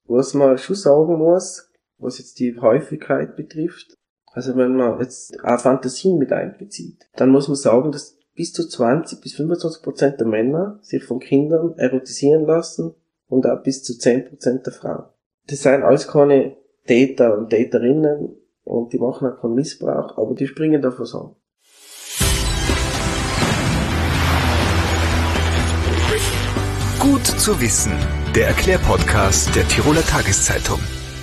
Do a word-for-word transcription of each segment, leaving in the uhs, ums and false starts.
Was man schon sagen muss, was jetzt die Häufigkeit betrifft, also wenn man jetzt auch Fantasien mit einbezieht, dann muss man sagen, dass bis zu zwanzig bis fünfundzwanzig Prozent der Männer sich von Kindern erotisieren lassen und auch bis zu zehn Prozent der Frauen. Das sind alles keine Täter und Täterinnen und die machen auch keinen Missbrauch, aber die springen davon an. Gut zu wissen, der Erklärpodcast der Tiroler Tageszeitung.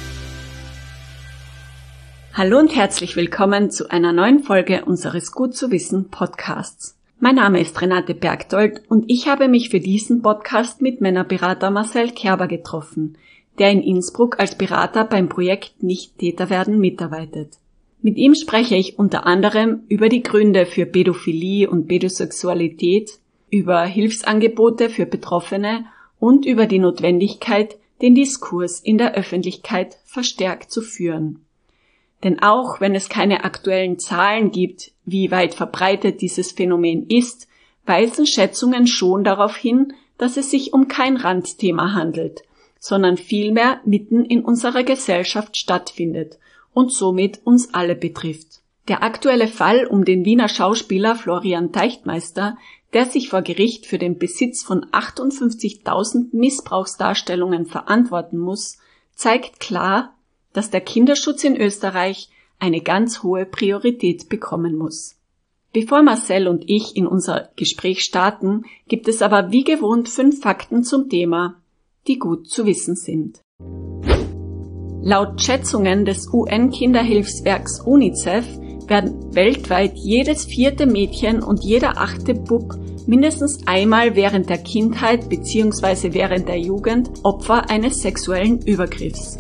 Hallo und herzlich willkommen zu einer neuen Folge unseres Gut zu wissen Podcasts. Mein Name ist Renate Bergdold und ich habe mich für diesen Podcast mit Männerberater Marcel Kerber getroffen, der in Innsbruck als Berater beim Projekt Nicht Täter werden mitarbeitet. Mit ihm spreche ich unter anderem über die Gründe für Pädophilie und Pädosexualität, über Hilfsangebote für Betroffene und über die Notwendigkeit, den Diskurs in der Öffentlichkeit verstärkt zu führen. Denn auch wenn es keine aktuellen Zahlen gibt, wie weit verbreitet dieses Phänomen ist, weisen Schätzungen schon darauf hin, dass es sich um kein Randthema handelt, sondern vielmehr mitten in unserer Gesellschaft stattfindet und somit uns alle betrifft. Der aktuelle Fall um den Wiener Schauspieler Florian Teichtmeister, der sich vor Gericht für den Besitz von achtundfünfzigtausend Missbrauchsdarstellungen verantworten muss, zeigt klar, dass der Kinderschutz in Österreich eine ganz hohe Priorität bekommen muss. Bevor Marcel und ich in unser Gespräch starten, gibt es aber wie gewohnt fünf Fakten zum Thema, die gut zu wissen sind. Laut Schätzungen des U N-Kinderhilfswerks UNICEF werden weltweit jedes vierte Mädchen und jeder achte Bub mindestens einmal während der Kindheit bzw. während der Jugend Opfer eines sexuellen Übergriffs.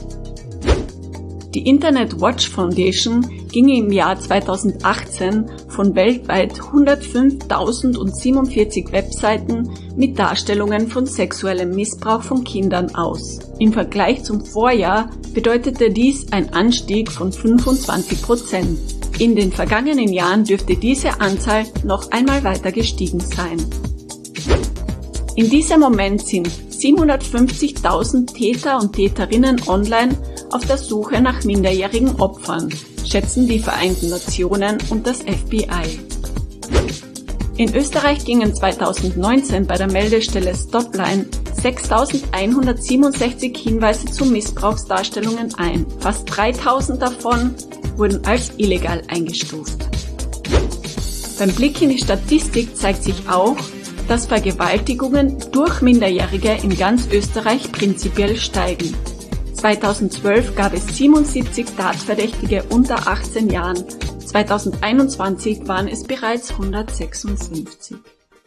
Die Internet Watch Foundation ging im Jahr zweitausendachtzehn von weltweit hundertfünftausendsiebenundvierzig Webseiten mit Darstellungen von sexuellem Missbrauch von Kindern aus. Im Vergleich zum Vorjahr bedeutete dies ein Anstieg von fünfundzwanzig Prozent. In den vergangenen Jahren dürfte diese Anzahl noch einmal weiter gestiegen sein. In diesem Moment sind siebenhundertfünfzigtausend Täter und Täterinnen online auf der Suche nach minderjährigen Opfern, schätzen die Vereinten Nationen und das F B I. In Österreich gingen zweitausendneunzehn bei der Meldestelle Stopline sechstausendeinhundertsiebenundsechzig Hinweise zu Missbrauchsdarstellungen ein. Fast dreitausend davon wurden als illegal eingestuft. Beim Blick in die Statistik zeigt sich auch, dass Vergewaltigungen durch Minderjährige in ganz Österreich prinzipiell steigen. zweitausendzwölf gab es siebenundsiebzig Tatverdächtige unter achtzehn Jahren, zweitausendeinundzwanzig waren es bereits hundertsechsundfünfzig.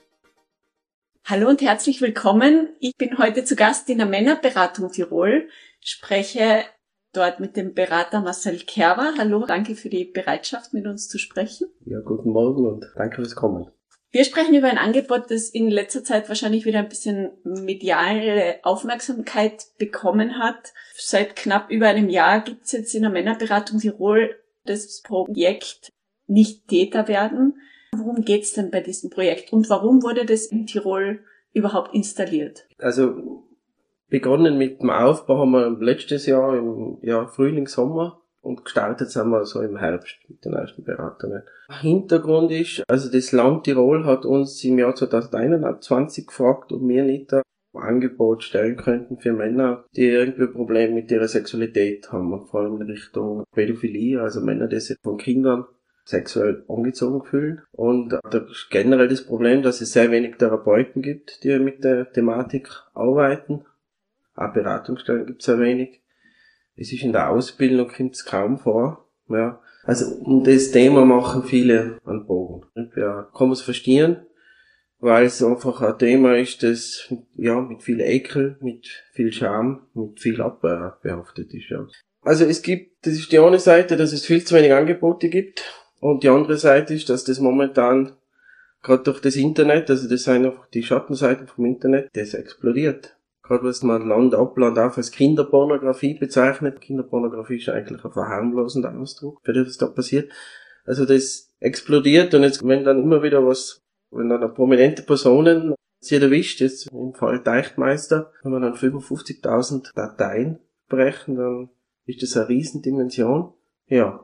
Hallo und herzlich willkommen. Ich bin heute zu Gast in der Männerberatung Tirol, spreche dort mit dem Berater Marcel Kerber. Hallo, danke für die Bereitschaft, mit uns zu sprechen. Ja, guten Morgen und danke fürs Kommen. Wir sprechen über ein Angebot, das in letzter Zeit wahrscheinlich wieder ein bisschen mediale Aufmerksamkeit bekommen hat. Seit knapp über einem Jahr gibt es jetzt in der Männerberatung Tirol das Projekt Nicht Täter werden. Worum geht's denn bei diesem Projekt und warum wurde das in Tirol überhaupt installiert? Also begonnen mit dem Aufbau haben wir letztes Jahr im ja, Frühling, Sommer und gestartet sind wir so im Herbst mit den ersten Beratungen. Hintergrund ist, also das Land Tirol hat uns im Jahr zweitausendeinundzwanzig gefragt, ob wir nicht ein Angebot stellen könnten für Männer, die irgendwie Probleme mit ihrer Sexualität haben, vor allem in Richtung Pädophilie, also Männer, die sich von Kindern sexuell angezogen fühlen. Und da ist generell das Problem, dass es sehr wenig Therapeuten gibt, die mit der Thematik arbeiten. Auch Beratungsstellen gibt es sehr wenig. Es ist in der Ausbildung, kommt es kaum vor. Ja. Also um das Thema machen viele einen Bogen. Ja, kann man es verstehen, weil es einfach ein Thema ist, das ja mit viel Ekel, mit viel Scham, mit viel Abwehr behaftet ist. Ja. Also es gibt, das ist die eine Seite, dass es viel zu wenig Angebote gibt. Und die andere Seite ist, dass das momentan, gerade durch das Internet, also das sind einfach die Schattenseiten vom Internet, das explodiert. Gerade was man Land ab, Land auf als Kinderpornografie bezeichnet. Kinderpornografie ist eigentlich ein verharmlosender Ausdruck für das, was da passiert. Also das explodiert und jetzt, wenn dann immer wieder was, wenn dann eine prominente Personen sie erwischt, jetzt im Fall Teichtmeister, haben wir dann fünfundfünfzigtausend Dateien aufbrechen, dann ist das eine Riesendimension. Ja.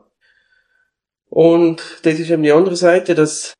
Und das ist eben die andere Seite, dass,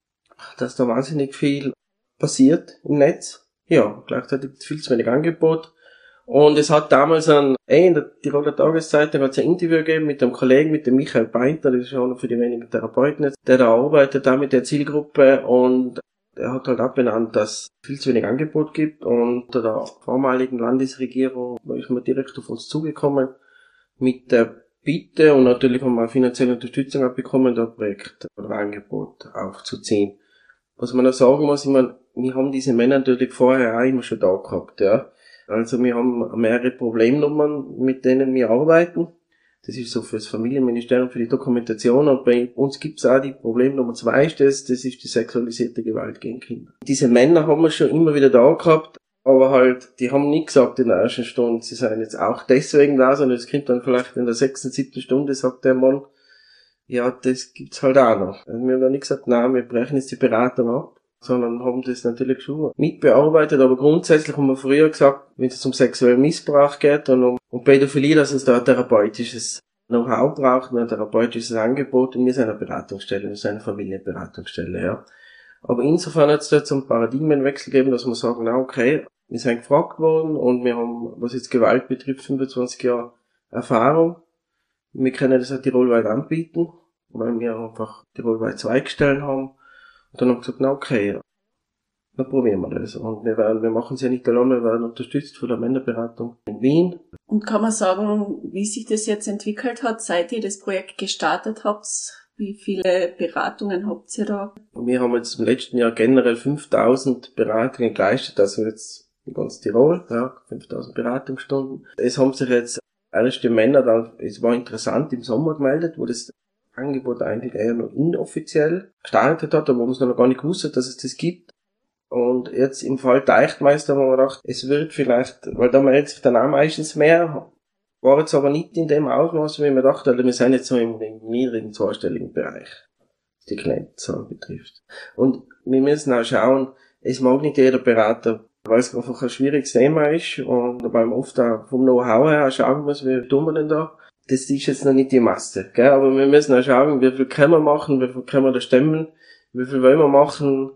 dass da wahnsinnig viel passiert im Netz. Ja, gleichzeitig viel zu wenig Angebot. Und es hat damals ein, eh in der Tiroler Tageszeitung hat es ein Interview gegeben mit einem Kollegen, mit dem Michael Beinter, das ist einer für die wenigen Therapeuten jetzt, der da arbeitet, da mit der Zielgruppe, und er hat halt auch benannt, dass es viel zu wenig Angebot gibt, und unter der vormaligen Landesregierung ist man direkt auf uns zugekommen mit der Bitte, und natürlich haben wir finanzielle Unterstützung auch bekommen, das Projekt oder Angebot aufzuziehen. Was man auch sagen muss, ich meine, wir haben diese Männer natürlich vorher auch immer schon da gehabt, ja. Also wir haben mehrere Problemnummern, mit denen wir arbeiten. Das ist so für das Familienministerium, für die Dokumentation. Und bei uns gibt's auch die Problemnummer zwei, ist das, das ist die sexualisierte Gewalt gegen Kinder. Diese Männer haben wir schon immer wieder da gehabt, aber halt, die haben nie gesagt in der ersten Stunde, sie seien jetzt auch deswegen da, sondern es kommt dann vielleicht in der sechsten, siebten Stunde, sagt der Mann, ja, das gibt's halt auch noch. Also wir haben da nicht gesagt, nein, wir brechen jetzt die Beratung ab, sondern haben das natürlich schon mitbearbeitet, aber grundsätzlich haben wir früher gesagt, wenn es um sexuellen Missbrauch geht und um, um Pädophilie, dass es da ein therapeutisches Know-how braucht, ein therapeutisches Angebot, und wir sind eine Beratungsstelle, wir sind eine Familienberatungsstelle, ja. Aber insofern hat es da jetzt einen Paradigmenwechsel gegeben, dass wir sagen, na okay, wir sind gefragt worden und wir haben, was jetzt Gewalt betrifft, fünfundzwanzig Jahre Erfahrung. Wir können das auch tirolweit anbieten, weil wir einfach tirolweit Zweigstellen haben. Und dann haben wir gesagt, na okay, dann probieren wir das. Und wir werden, wir machen es ja nicht allein, wir werden unterstützt von der Männerberatung in Wien. Und kann man sagen, wie sich das jetzt entwickelt hat, seit ihr das Projekt gestartet habt? Wie viele Beratungen habt ihr da? Wir haben jetzt im letzten Jahr generell fünftausend Beratungen geleistet, also jetzt in ganz Tirol, ja, fünftausend Beratungsstunden. Es haben sich jetzt erste Männer dann, es war interessant, im Sommer gemeldet, wo das Angebot eigentlich eher noch inoffiziell gestartet hat, aber wo man es noch gar nicht gewusst hat, dass es das gibt. Und jetzt im Fall Deichtmeister haben wir gedacht, es wird vielleicht, weil da meldet sich dann auch meistens mehr, war jetzt aber nicht in dem Ausmaß, wie man dachte, also wir sind jetzt so im, im niedrigen zweistelligen Bereich, was die Klientenzahl betrifft. Und wir müssen auch schauen, es mag nicht jeder Berater, weil es einfach ein schwieriges Thema ist und weil man oft auch vom Know-how her schauen muss, wie tun wir denn da. Das ist jetzt noch nicht die Masse, gell? Aber wir müssen auch schauen, wie viel können wir machen, wie viel können wir da stemmen, wie viel wollen wir machen.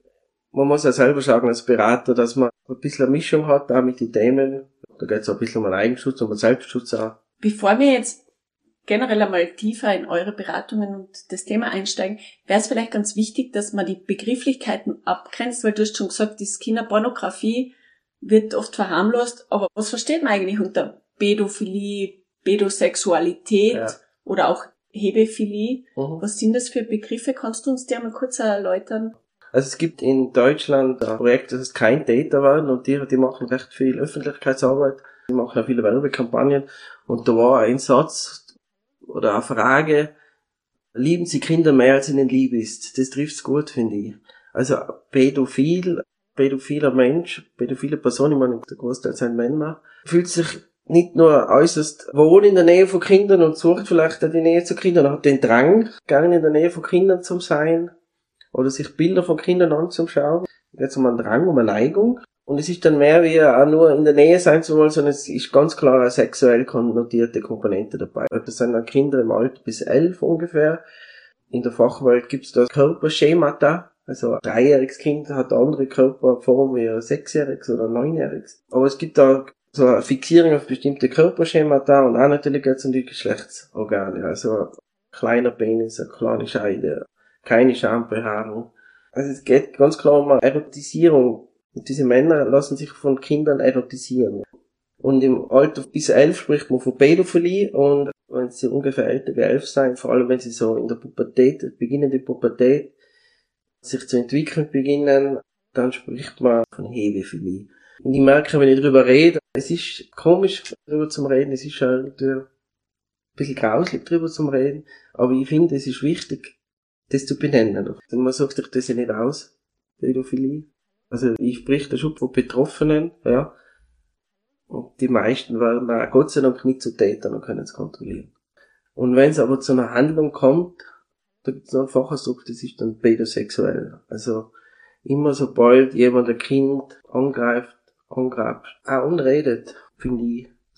Man muss ja selber schauen als Berater, dass man ein bisschen eine Mischung hat, auch mit den Themen. Da geht es auch ein bisschen um einen Eigenschutz, um einen Selbstschutz auch. Bevor wir jetzt generell einmal tiefer in eure Beratungen und das Thema einsteigen, wäre es vielleicht ganz wichtig, dass man die Begrifflichkeiten abgrenzt, weil du hast schon gesagt, das Kinderpornografie wird oft verharmlost, aber was versteht man eigentlich unter Pädophilie, Pädosexualität ja. oder auch Hebephilie? Mhm. Was sind das für Begriffe? Kannst du uns die einmal kurz erläutern? Also es gibt in Deutschland ein Projekt, das heißt Kein Täter werden, und die, die machen recht viel Öffentlichkeitsarbeit, die machen auch viele Werbekampagnen, und da war ein Satz oder eine Frage, lieben Sie Kinder mehr, als ihnen lieb ist? Das trifft's gut, finde ich. Also pädophil, pädophiler Mensch, pädophile Person, ich meine, der Großteil sind Männer, fühlt sich nicht nur äußerst wohl in der Nähe von Kindern und sucht vielleicht auch die Nähe zu Kindern, hat den Drang, gerne in der Nähe von Kindern zu sein oder sich Bilder von Kindern anzuschauen. Da geht es um einen Drang, um eine Neigung. Und es ist dann mehr wie auch nur in der Nähe sein zu wollen, sondern es ist ganz klar eine sexuell konnotierte Komponente dabei. Das sind dann Kinder im Alter bis elf ungefähr. In der Fachwelt gibt es da Körperschemata. Also ein dreijähriges Kind hat eine andere Körperform wie ein sechsjähriges oder ein neunjähriges. Aber es gibt da so eine Fixierung auf bestimmte Körperschemata und auch natürlich geht es um die Geschlechtsorgane. Also ein kleiner Penis, eine kleine Scheide, keine Schambehaarung. Also es geht ganz klar um eine Erotisierung. Und diese Männer lassen sich von Kindern erotisieren. Und im Alter bis elf spricht man von Pädophilie, und wenn sie ungefähr älter wie elf sein, vor allem wenn sie so in der Pubertät, beginnende Pubertät, sich zu entwickeln beginnen, dann spricht man von Hebephilie. Und ich merke, wenn ich darüber rede, es ist komisch, darüber zu reden, es ist schon ein bisschen grauslich, darüber zu reden, aber ich finde, es ist wichtig, das zu benennen. Man sagt sich das ja nicht aus, Pädophilie. Also ich spreche da schon von Betroffenen, ja. Und die meisten werden auch Gott sei Dank nicht zu Tätern und können es kontrollieren. Und wenn es aber zu einer Handlung kommt, da gibt es noch einen Fachausdruck, das ist dann pädosexuell. Also immer sobald jemand ein Kind angreift, angreift, auch unredet, finde ich,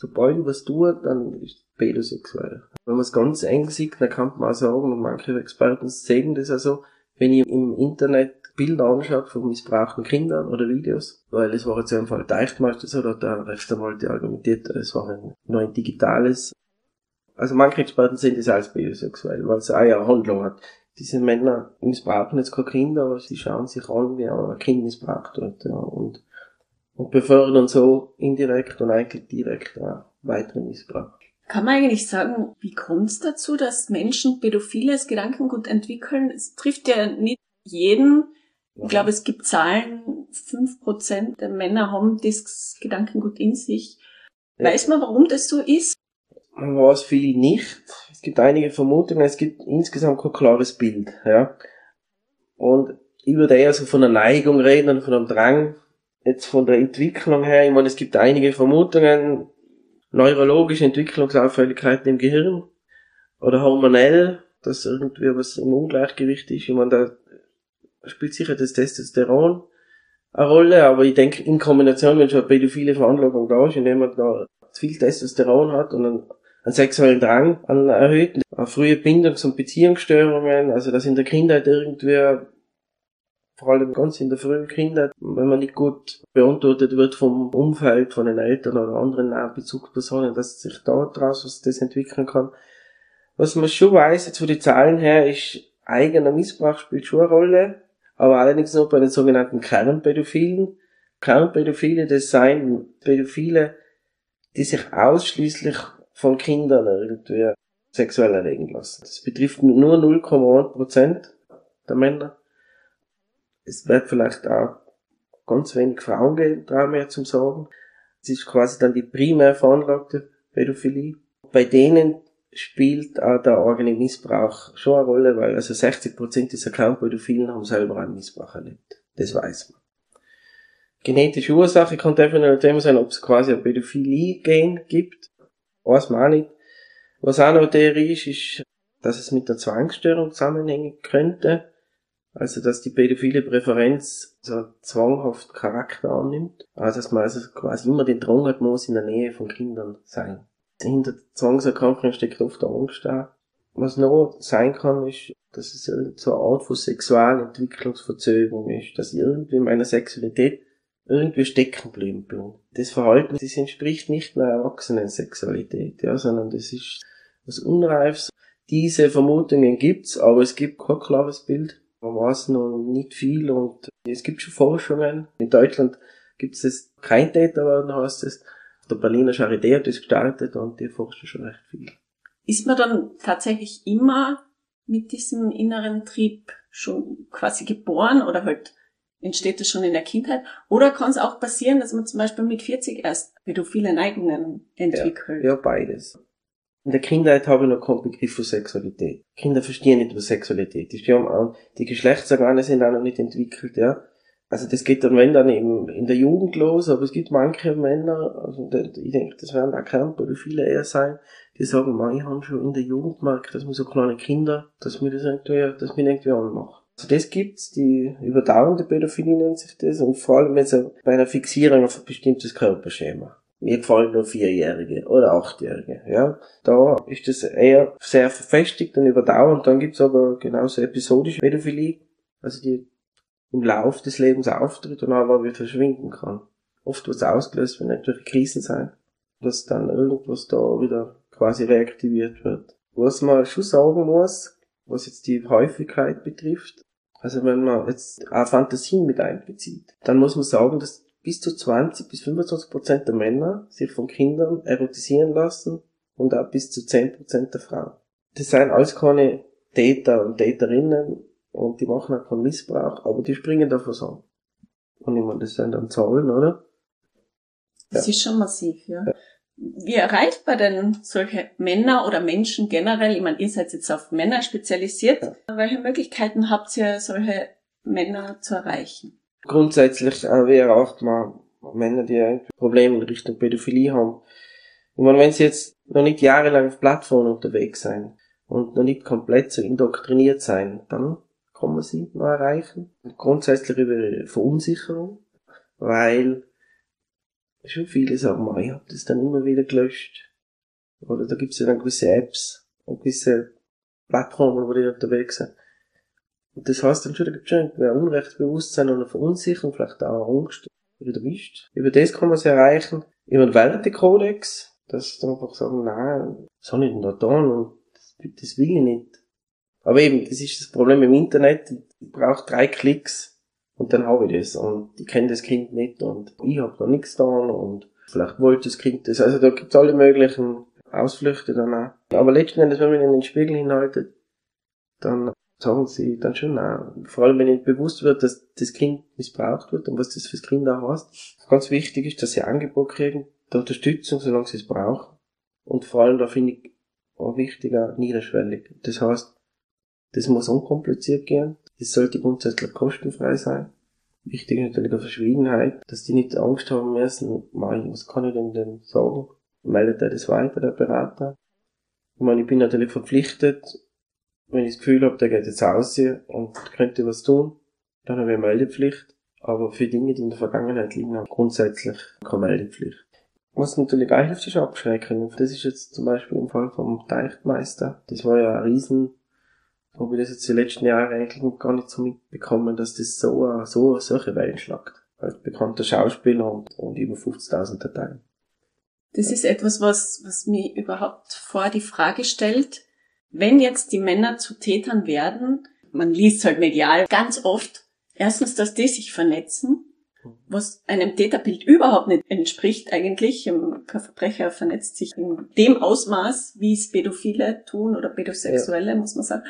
sobald ich was tue, dann ist es pädosexuell. Wenn man es ganz eng sieht, dann kann man auch sagen, und manche Experten sehen das auch so, wenn ich im Internet Bilder anschaue von missbrauchten Kindern oder Videos, weil es war jetzt im Fall Deichtmeister so, da hat der Rechtsanwalt argumentiert, es war ein, nur ein digitales. Also manche Experten sehen das als pädosexuell, weil es auch eine Handlung hat. Diese Männer missbrauchen jetzt keine Kinder, aber sie schauen sich an, wie ein Kind missbraucht wird, ja, und, und befördern so indirekt und eigentlich direkt auch weiteren Missbrauch. Kann man eigentlich sagen, wie kommt es dazu, dass Menschen pädophiles Gedankengut entwickeln? Es trifft ja nicht jeden. Ich glaube, es gibt Zahlen, fünf Prozent der Männer haben das Gedankengut in sich. Ja. Weiß man, warum das so ist? Man weiß viel nicht. Es gibt einige Vermutungen, es gibt insgesamt kein klares Bild. Ja. Und ich würde eher so von einer Neigung reden und von einem Drang. Jetzt von der Entwicklung her, ich meine, es gibt einige Vermutungen, neurologische Entwicklungsauffälligkeiten im Gehirn oder hormonell, dass irgendwie was im Ungleichgewicht ist. Ich meine, da spielt sicher das Testosteron eine Rolle, aber ich denke, in Kombination, wenn schon eine pädophile Veranlagung da ist, indem man da zu viel Testosteron hat und einen, einen sexuellen Drang, einen erhöhten, eine frühe Bindungs- und Beziehungsstörungen, also dass in der Kindheit irgendwie, vor allem ganz in der frühen Kindheit, wenn man nicht gut beantwortet wird vom Umfeld, von den Eltern oder anderen nahen Bezugspersonen, dass sich da draus was das entwickeln kann. Was man schon weiss, jetzt von den Zahlen her, ist, eigener Missbrauch spielt schon eine Rolle, aber allerdings nur bei den sogenannten Kernpädophilen. Kernpädophile, das seien Pädophile, die sich ausschließlich von Kindern irgendwie sexuell erregen lassen. Das betrifft nur null Komma eins Prozent der Männer. Es wird vielleicht auch ganz wenig Frauen geben, trauen mehr zum Sagen. Es ist quasi dann die primär veranlagte Pädophilie. Bei denen spielt auch der eigene Missbrauch schon eine Rolle, weil also sechzig Prozent dieser Kernpädophilen haben selber einen Missbrauch erlebt. Das weiß man. Genetische Ursache kann definitiv ein Thema sein, ob es quasi ein Pädophilie-Gen gibt. Weiß man auch nicht. Was auch noch eine Theorie ist, ist, dass es mit der Zwangsstörung zusammenhängen könnte. Also, dass die pädophile Präferenz so zwanghaft Charakter annimmt. Also, dass man also quasi immer den Drang hat, muss in der Nähe von Kindern sein. Hinter Zwangserkrankungen steckt oft Angst auch. Was noch sein kann, ist, dass es so eine Art von Sexualentwicklungsverzögerung ist, dass ich irgendwie in meiner Sexualität irgendwie stecken geblieben bin. Das Verhalten, das entspricht nicht einer Erwachsenen-Sexualität, ja, sondern das ist was Unreifes. Diese Vermutungen gibt's, aber es gibt kein klares Bild. Man weiß noch nicht viel und es gibt schon Forschungen. In Deutschland gibt es das kein Täter werden, heißt es. Der Berliner Charité hat das gestartet und die forschen schon recht viel. Ist man dann tatsächlich immer mit diesem inneren Trieb schon quasi geboren oder halt entsteht das schon in der Kindheit? Oder kann es auch passieren, dass man zum Beispiel mit vierzig erst pädophile Neigungen entwickelt? Ja, ja, beides. In der Kindheit habe ich noch keinen Begriff von Sexualität. Kinder verstehen nicht, was Sexualität ist. Die haben auch, die Geschlechtsorgane sind auch noch nicht entwickelt, ja. Also das geht dann, wenn dann eben in der Jugend los, aber es gibt manche Männer, also ich denke, das werden auch Kernpädophile eher sein, die sagen, man, ich habe schon in der Jugend gemerkt, dass mir so kleine Kinder, dass mir das irgendwie, dass mir irgendwie anmacht. Also das gibt's, die überdauernde Pädophilie nennt sich das, und vor allem jetzt bei einer Fixierung auf ein bestimmtes Körperschema. Mir gefallen nur Vierjährige oder Achtjährige, ja. Da ist das eher sehr verfestigt und überdauernd. Dann gibt's aber genauso episodische Pädophilie, also die im Lauf des Lebens auftritt und aber wieder verschwinden kann. Oft wird es ausgelöst, wenn irgendwelche Krisen sein, dass dann irgendwas da wieder quasi reaktiviert wird. Was man schon sagen muss, was jetzt die Häufigkeit betrifft, also wenn man jetzt auch Fantasien mit einbezieht, dann muss man sagen, dass bis zu zwanzig bis fünfundzwanzig Prozent der Männer sich von Kindern erotisieren lassen und auch bis zu zehn Prozent der Frauen. Das sind alles keine Täter und Täterinnen und die machen auch keinen Missbrauch, aber die springen davon an. Und ich meine, das sind dann Zahlen, oder? Das ja. ist schon massiv, ja. ja. Wie erreicht man denn solche Männer oder Menschen generell? Ich meine, ihr seid jetzt auf Männer spezialisiert. Ja. Welche Möglichkeiten habt ihr, solche Männer zu erreichen? Grundsätzlich äh, wie erreicht man Männer, die ein Problem in Richtung Pädophilie haben. Ich meine, wenn sie jetzt noch nicht jahrelang auf Plattformen unterwegs sein und noch nicht komplett so indoktriniert sein, dann kann man sie noch erreichen. Grundsätzlich über Verunsicherung, weil Schon viele sagen, ich habe das dann immer wieder gelöscht. Oder da gibt's ja dann gewisse Apps und gewisse Plattformen, wo die unterwegs sind. Und das heißt dann schon, da gibt's schon ein Unrechtsbewusstsein und eine Verunsicherung, vielleicht auch eine Angst, wie du bist. Über das kann man es erreichen. Über den Wertekodex, dass sie einfach sagen, nein, das habe ich denn da getan und das, das will ich nicht. Aber eben, das ist das Problem im Internet, ich brauche drei Klicks und dann habe ich das. Und ich kenne das Kind nicht und ich habe da nichts getan und vielleicht wollte das Kind das. Also da gibt's alle möglichen Ausflüchte dann auch. Aber letzten Endes, wenn man ihnen den Spiegel hinhaltet, dann sagen sie dann schon nein. Vor allem, wenn ihnen bewusst wird, dass das Kind missbraucht wird und was das fürs Kind auch heißt. Ganz wichtig ist, dass sie Angebot kriegen, der Unterstützung, solange sie es brauchen. Und vor allem, da finde ich auch wichtiger, niederschwellig. Das heißt, das muss unkompliziert gehen. Das sollte grundsätzlich kostenfrei sein. Wichtig ist natürlich auch Verschwiegenheit, dass die nicht Angst haben müssen, was kann ich denn denn sagen? Meldet er das weiter, der Berater? Ich meine, ich bin natürlich verpflichtet, wenn ich das Gefühl habe, der geht jetzt raus und könnte was tun, dann habe ich eine Meldepflicht. Aber für Dinge, die in der Vergangenheit liegen, habe ich grundsätzlich keine Meldepflicht. Was natürlich auch hilft, ist Abschrecken. Das ist jetzt zum Beispiel im Fall vom Teichtmeister. Das war ja ein Riesen, so habe ich das jetzt die letzten Jahre eigentlich gar nicht so mitbekommen, dass das so, so solche Wellen schlagt. Als bekannter Schauspieler und, und über fünfzigtausend Dateien. Das ist etwas, was, was mir überhaupt vor die Frage stellt, wenn jetzt die Männer zu Tätern werden, man liest halt medial ganz oft, erstens, dass die sich vernetzen, was einem Täterbild überhaupt nicht entspricht eigentlich. Ein Verbrecher vernetzt sich in dem Ausmaß, wie es Pädophile tun oder Pädosexuelle, ja, muss man sagen.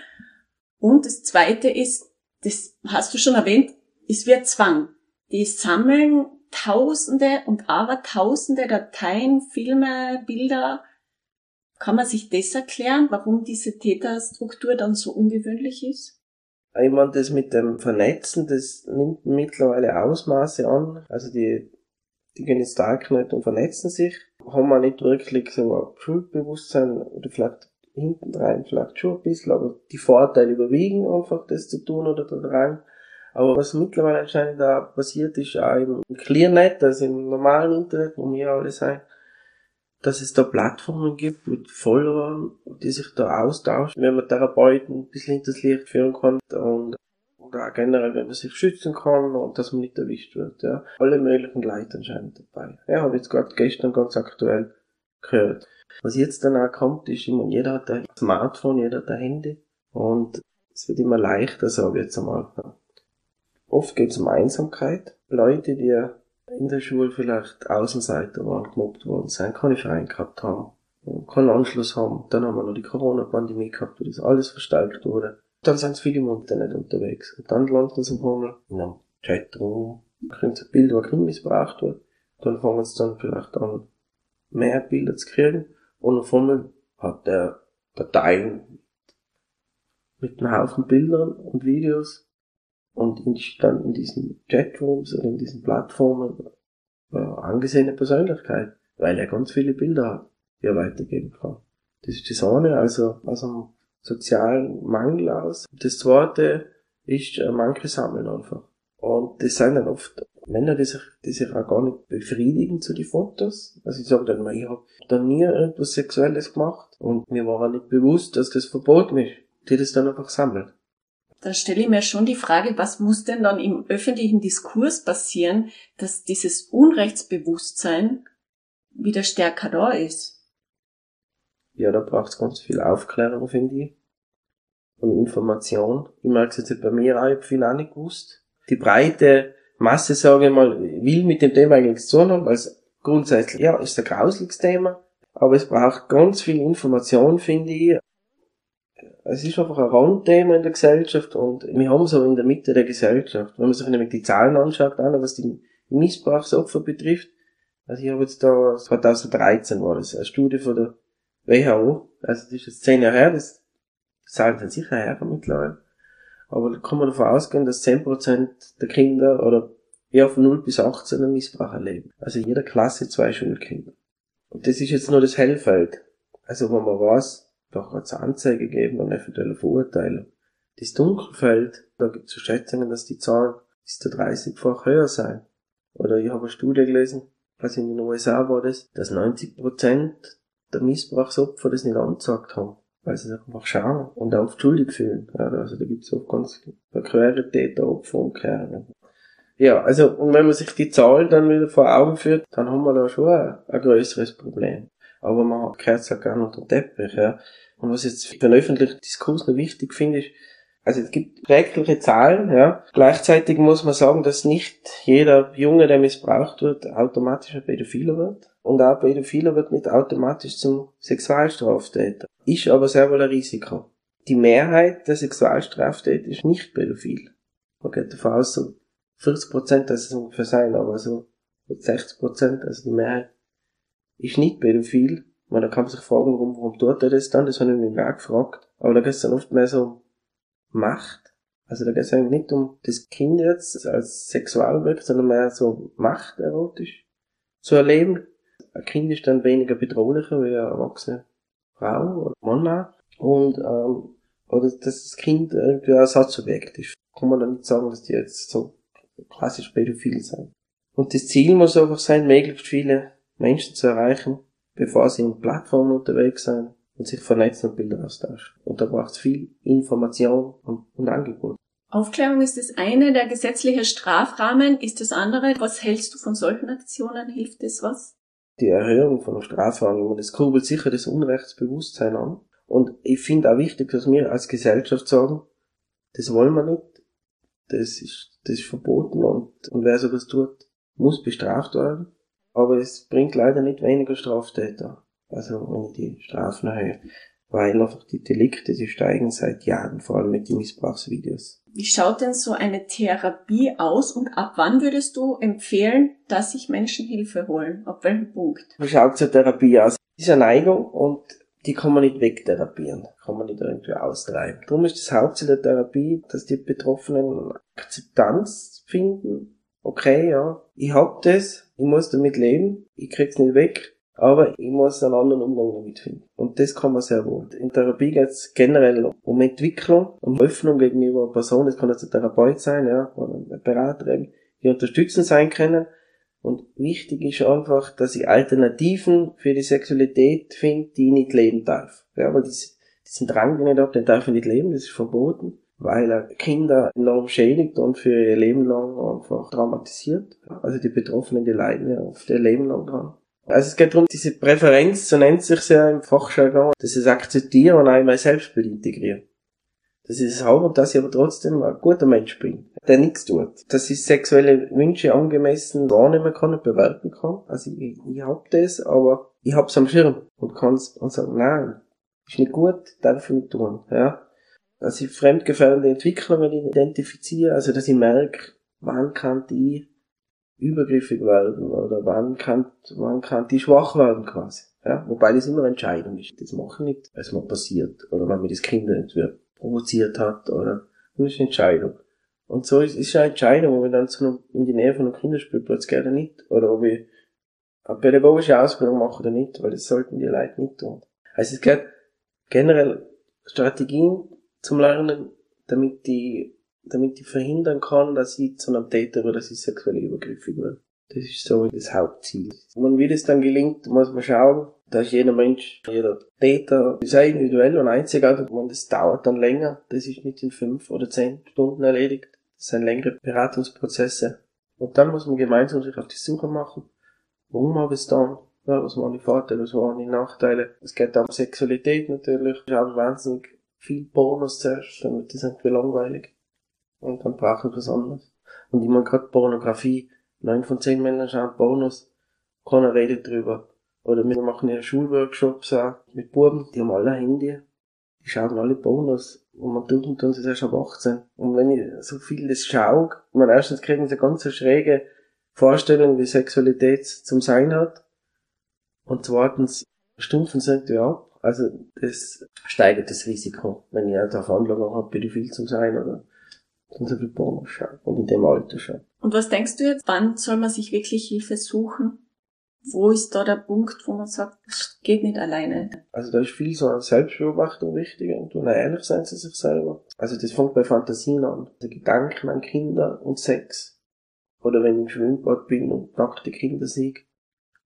Und das Zweite ist, das hast du schon erwähnt, es wird Zwang. Die sammeln Tausende und Abertausende Dateien, Filme, Bilder. Kann man sich das erklären, warum diese Täterstruktur dann so ungewöhnlich ist? Ich meine, das mit dem Vernetzen, das nimmt mittlerweile Ausmaße an. Also die, die gehen ins Darknet und vernetzen sich. Haben wir nicht wirklich so ein Schuldbewusstsein oder vielleicht hinten rein, vielleicht schon ein bisschen, aber die Vorteile überwiegen einfach, das zu tun oder da rein. Aber was mittlerweile anscheinend da passiert ist, auch im Clearnet, also im normalen Internet, wo wir alle sein, dass es da Plattformen gibt mit Followern, die sich da austauschen, wenn man Therapeuten ein bisschen hinters Licht führen kann und oder auch generell, wenn man sich schützen kann und dass man nicht erwischt wird. Ja. Alle möglichen Leute anscheinend dabei. Ja, habe ich jetzt gerade gestern ganz aktuell gehört. Was jetzt dann auch kommt, ist immer, jeder hat ein Smartphone, jeder hat ein Handy und es wird immer leichter, sage ich jetzt einmal. Oft geht es um Einsamkeit. Leute, die in der Schule vielleicht Außenseiter waren, gemobbt worden sind, keine Verein gehabt haben, keinen Anschluss haben. Dann haben wir noch die Corona-Pandemie gehabt, wo das alles verstärkt wurde. Dann sind viele im Internet unterwegs. Und dann landen sie mal in einem Chatroom, kriegen sie Bilder, wo Kind missbraucht wird. Dann fangen sie dann vielleicht an, mehr Bilder zu kriegen. Und auf einmal hat der Dateien mit einem Haufen Bildern und Videos. Und dann in diesen Chatrooms oder in diesen Plattformen äh, angesehene Persönlichkeit, weil er ganz viele Bilder hat, die er weitergeben kann. Das ist das eine, also aus einem sozialen Mangel aus. Das zweite ist, äh, manche sammeln einfach. Und das sind dann oft Männer, die sich, die sich auch gar nicht befriedigen zu den Fotos. Also ich sage dann mal, ich habe da nie irgendwas Sexuelles gemacht und mir war auch nicht bewusst, dass das verboten ist, die das dann einfach sammeln. Da stelle ich mir schon die Frage, was muss denn dann im öffentlichen Diskurs passieren, dass dieses Unrechtsbewusstsein wieder stärker da ist? Ja, da braucht es ganz viel Aufklärung, finde ich. Und Information. Ich merke es jetzt bei mir auch, ich habe viel auch nicht gewusst. Die breite Masse, sage ich mal, will mit dem Thema eigentlich zu tun haben, weil es grundsätzlich, ja, ist ein grausliches Thema. Aber es braucht ganz viel Information, finde ich. Es ist einfach ein Randthema in der Gesellschaft und wir haben so in der Mitte der Gesellschaft, wenn man sich nämlich die Zahlen anschaut, auch was die Missbrauchsopfer betrifft. Also ich habe jetzt da, zweitausenddreizehn war das, eine Studie von der W H O, also das ist jetzt zehn Jahre her, das Zahlen sind sicher her mittlerweile. Aber da kann man davon ausgehen, dass zehn Prozent der Kinder oder eher von null bis achtzehn einen Missbrauch erleben. Also in jeder Klasse zwei Schulkinder. Und das ist jetzt nur das Hellfeld. Also wenn man weiß, da hat es Anzeige gegeben und eventuelle Verurteilung. Das Dunkelfeld, da gibt es so Schätzungen, dass die Zahlen bis zu dreißigfach höher sein. Oder ich habe eine Studie gelesen, also in den U S A war das, dass neunzig Prozent der Missbrauchsopfer das nicht angezeigt haben, weil sie sich einfach schauen und auch schuldig fühlen. Ja, also da gibt's auch ganz verquere Täter, Opfer und Kerle. Ja, also, und wenn man sich die Zahlen dann wieder vor Augen führt, dann haben wir da schon ein, ein größeres Problem. Aber man kehrt es ja gerne unter den Teppich, ja. Und was jetzt für den öffentlichen Diskurs noch wichtig finde, ist, also es gibt schreckliche Zahlen, ja. Gleichzeitig muss man sagen, dass nicht jeder Junge, der missbraucht wird, automatisch ein Pädophiler wird. Und auch ein Pädophiler wird nicht automatisch zum Sexualstraftäter. Ist aber sehr wohl ein Risiko. Die Mehrheit der Sexualstraftäter ist nicht pädophil. Man geht davon aus, so vierzig Prozent, dass es ungefähr sein, aber so sechzig Prozent, also die Mehrheit, ist nicht pädophil. Man, da kann man sich fragen, warum, warum tut er das dann? Das habe ich mich auch gefragt. Aber da geht es dann oft mehr so um Macht. Also da geht es eigentlich nicht um das Kind jetzt als Sexualobjekt, sondern mehr so Macht erotisch zu erleben. Ein Kind ist dann weniger bedrohlicher wie eine erwachsene Frau oder Mann auch. Und, ähm, oder dass das Kind irgendwie ein Ersatzobjekt ist. Kann man dann nicht sagen, dass die jetzt so klassisch pädophil sind. Und das Ziel muss einfach sein, möglichst viele Menschen zu erreichen, bevor sie in Plattformen unterwegs sind und sich vernetzen und Bilder austauschen. Und da braucht es viel Information und, und Angebot. Aufklärung ist das eine, der gesetzliche Strafrahmen ist das andere. Was hältst du von solchen Aktionen? Hilft das was? Die Erhöhung von der Strafrahmen, das kurbelt sicher das Unrechtsbewusstsein an. Und ich finde auch wichtig, dass wir als Gesellschaft sagen, das wollen wir nicht, das ist, das ist verboten und, und wer sowas tut, muss bestraft werden. Aber es bringt leider nicht weniger Straftäter, also wenn ich die Strafen erhöhe, weil einfach die Delikte, die steigen seit Jahren, vor allem mit den Missbrauchsvideos. Wie schaut denn so eine Therapie aus und ab wann würdest du empfehlen, dass sich Menschen Hilfe holen? Ab welchem Punkt? Wie schaut so eine Therapie aus? Das ist eine Neigung und die kann man nicht wegtherapieren, kann man nicht irgendwie austreiben. Darum ist das Hauptziel der Therapie, dass die Betroffenen Akzeptanz finden. Okay, ja, ich hab das, ich muss damit leben, ich krieg's nicht weg, aber ich muss einen anderen Umgang damit finden. Und das kann man sehr wohl. In Therapie geht's generell um Entwicklung, um Öffnung gegenüber einer Person, das kann jetzt ein Therapeut sein, ja, oder ein Berater, die unterstützend sein können. Und wichtig ist einfach, dass ich Alternativen für die Sexualität finde, die ich nicht leben darf. Ja, weil diesen, diesen Drang, den ich habe, den darf ich nicht leben, das ist verboten, weil er Kinder enorm schädigt und für ihr Leben lang einfach traumatisiert. Also die Betroffenen, die leiden ja oft ihr Leben lang dran. Also es geht darum, diese Präferenz, so nennt sich ja im Fachjargon, dass ich es akzeptiere und auch in mein Selbstbild integriere. Dass ich es habe und dass ich aber trotzdem ein guter Mensch bin, der nichts tut. Dass ich sexuelle Wünsche angemessen wahrnehmen kann und bewerten kann. Also ich, ich hab das, aber ich hab's am Schirm und kann's und sagen, nein, ist nicht gut, darf ich nicht tun, ja. Dass ich fremdgefährdende Entwicklungen identifiziere, also dass ich merke, wann kann die übergriffig werden oder wann kann, wann kann die schwach werden quasi, ja. Wobei das immer eine Entscheidung ist. Das mache ich nicht, weil es mal passiert oder wenn mir das Kind entwirft. provoziert hat, oder, das ist eine Entscheidung. Und so ist, ist eine Entscheidung, ob ich dann zu einem, in die Nähe von einem Kinderspielplatz gehe oder nicht, oder ob ich eine pädagogische Ausbildung mache oder nicht, weil das sollten die Leute nicht tun. Also es geht generell Strategien zum Lernen, damit die, damit ich verhindern kann, dass ich zu einem Täter oder dass ich sexuell übergriffig werde. Das ist so das Hauptziel. Und wie das dann gelingt, muss man schauen. Da ist jeder Mensch, jeder Täter sehr individuell und einzigartig. Und das dauert dann länger. Das ist nicht in fünf oder zehn Stunden erledigt. Das sind längere Beratungsprozesse. Und dann muss man gemeinsam sich auf die Suche machen. Warum habe ich es dann? Ja, was waren die Vorteile, was waren die Nachteile? Es geht um Sexualität natürlich. Ich habe wahnsinnig viel Pornos zuerst, dann wird das irgendwie langweilig. Und dann brauche ich was anderes. Und ich meine gerade Pornografie. Neun von zehn Männern schauen Pornos. Keiner redet drüber. Oder wir machen ja Schulworkshops auch mit Buben, die haben alle ein Handy. Die schauen alle Pornos. Und man tut und tun sie erst ab achtzehn. Und wenn ich so viel das schaue, man erstens kriegen sie eine ganz schräge Vorstellung, wie Sexualität zum Sein hat. Und zweitens stumpfen sie irgendwie ab. Also das steigert das Risiko, wenn ich auch auf Anlagen habe, pädophil zu sein oder dann so viel Pornos schauen und in dem Alter schauen. Und was denkst du jetzt, wann soll man sich wirklich Hilfe suchen? Wo ist da der Punkt, wo man sagt, das geht nicht alleine? Also da ist viel so eine Selbstbeobachtung wichtig und ehrlich sein zu sich selber. Also das fängt bei Fantasien an. Also Gedanken an Kinder und Sex. Oder wenn ich im Schwimmbad bin und nackte Kinder sehe.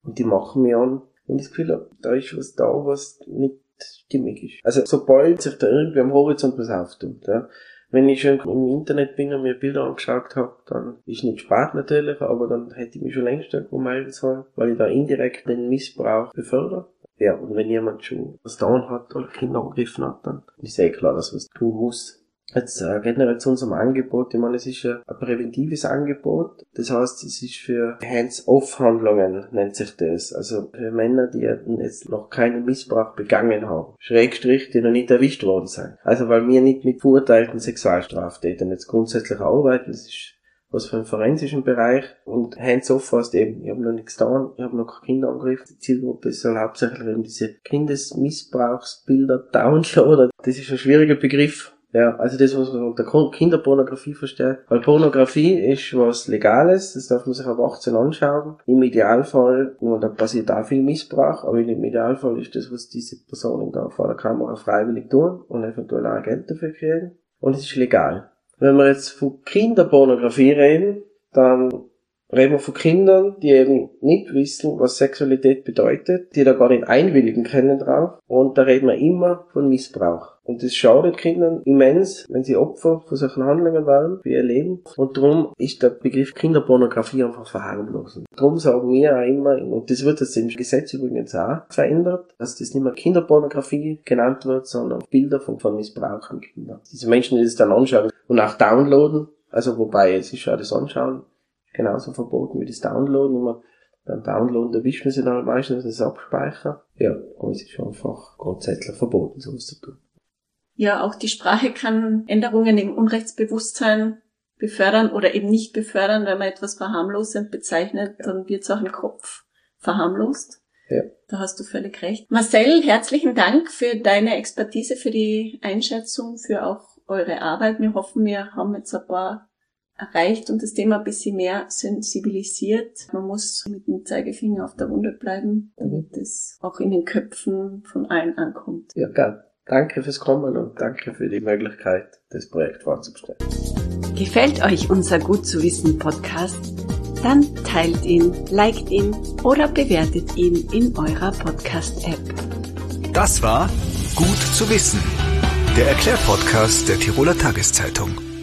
Und die machen mich an, wenn ich das Gefühl habe, da ist was da, was nicht stimmig ist. Also sobald sich da irgendwie am Horizont was auftut, ja. Wenn ich schon im Internet bin und mir Bilder angeschaut habe, dann ist nicht spät natürlich, aber dann hätte ich mich schon längst irgendwo melden sollen, weil ich da indirekt den Missbrauch befördere. Ja, und wenn jemand schon was getan hat oder Kinder angegriffen hat, dann ist eh klar, dass was tun muss. Jetzt äh, reden wir zu unserem Angebot. Ich meine, es ist ein, ein präventives Angebot. Das heißt, es ist für Hands-off-Handlungen, nennt sich das. Also für Männer, die jetzt noch keinen Missbrauch begangen haben. Schrägstrich, die noch nicht erwischt worden sind. Also weil wir nicht mit verurteilten Sexualstraftätern jetzt grundsätzlich arbeiten. Das ist was für einen forensischen Bereich. Und Hands-off heißt eben, ich habe noch nichts getan, ich habe noch keine Kinder angegriffen. Die Zielgruppe soll hauptsächlich eben diese Kindesmissbrauchsbilder downloaden. Das ist ein schwieriger Begriff. Ja, also das, was man unter Kinderpornografie versteht. Weil Pornografie ist was Legales, das darf man sich ab achtzehn anschauen. Im Idealfall, und da passiert auch viel Missbrauch, aber im Idealfall ist das, was diese Personen da vor der Kamera freiwillig tun und eventuell auch Geld dafür kriegen. Und es ist legal. Wenn wir jetzt von Kinderpornografie reden, dann reden wir von Kindern, die eben nicht wissen, was Sexualität bedeutet, die da gar nicht einwilligen können drauf. Und da reden wir immer von Missbrauch. Und das schadet Kindern immens, wenn sie Opfer von solchen Handlungen werden, für ihr Leben. Und darum ist der Begriff Kinderpornografie einfach verharmlosend. Darum sagen wir auch immer, und das wird jetzt im Gesetz übrigens auch verändert, dass das nicht mehr Kinderpornografie genannt wird, sondern Bilder von, von Missbrauch an Kindern. Diese Menschen, die das dann anschauen und auch downloaden, also wobei, es ist ja das Anschauen genauso verboten wie das Downloaden. Immer beim Downloaden erwischt man sich dann meistens das Abspeichern. Ja, aber es ist schon einfach grundsätzlich verboten, sowas zu tun. Ja, auch die Sprache kann Änderungen im Unrechtsbewusstsein befördern oder eben nicht befördern. Wenn man etwas verharmlosend bezeichnet, dann wird es auch im Kopf verharmlost. Ja. Da hast du völlig recht. Marcel, herzlichen Dank für deine Expertise, für die Einschätzung, für auch eure Arbeit. Wir hoffen, wir haben jetzt ein paar erreicht und das Thema ein bisschen mehr sensibilisiert. Man muss mit dem Zeigefinger auf der Wunde bleiben, damit es auch in den Köpfen von allen ankommt. Ja, gern. Danke fürs Kommen und danke für die Möglichkeit, das Projekt vorzustellen. Gefällt euch unser Gut zu wissen Podcast? Dann teilt ihn, liked ihn oder bewertet ihn in eurer Podcast-App. Das war Gut zu wissen, der Erklärpodcast der Tiroler Tageszeitung.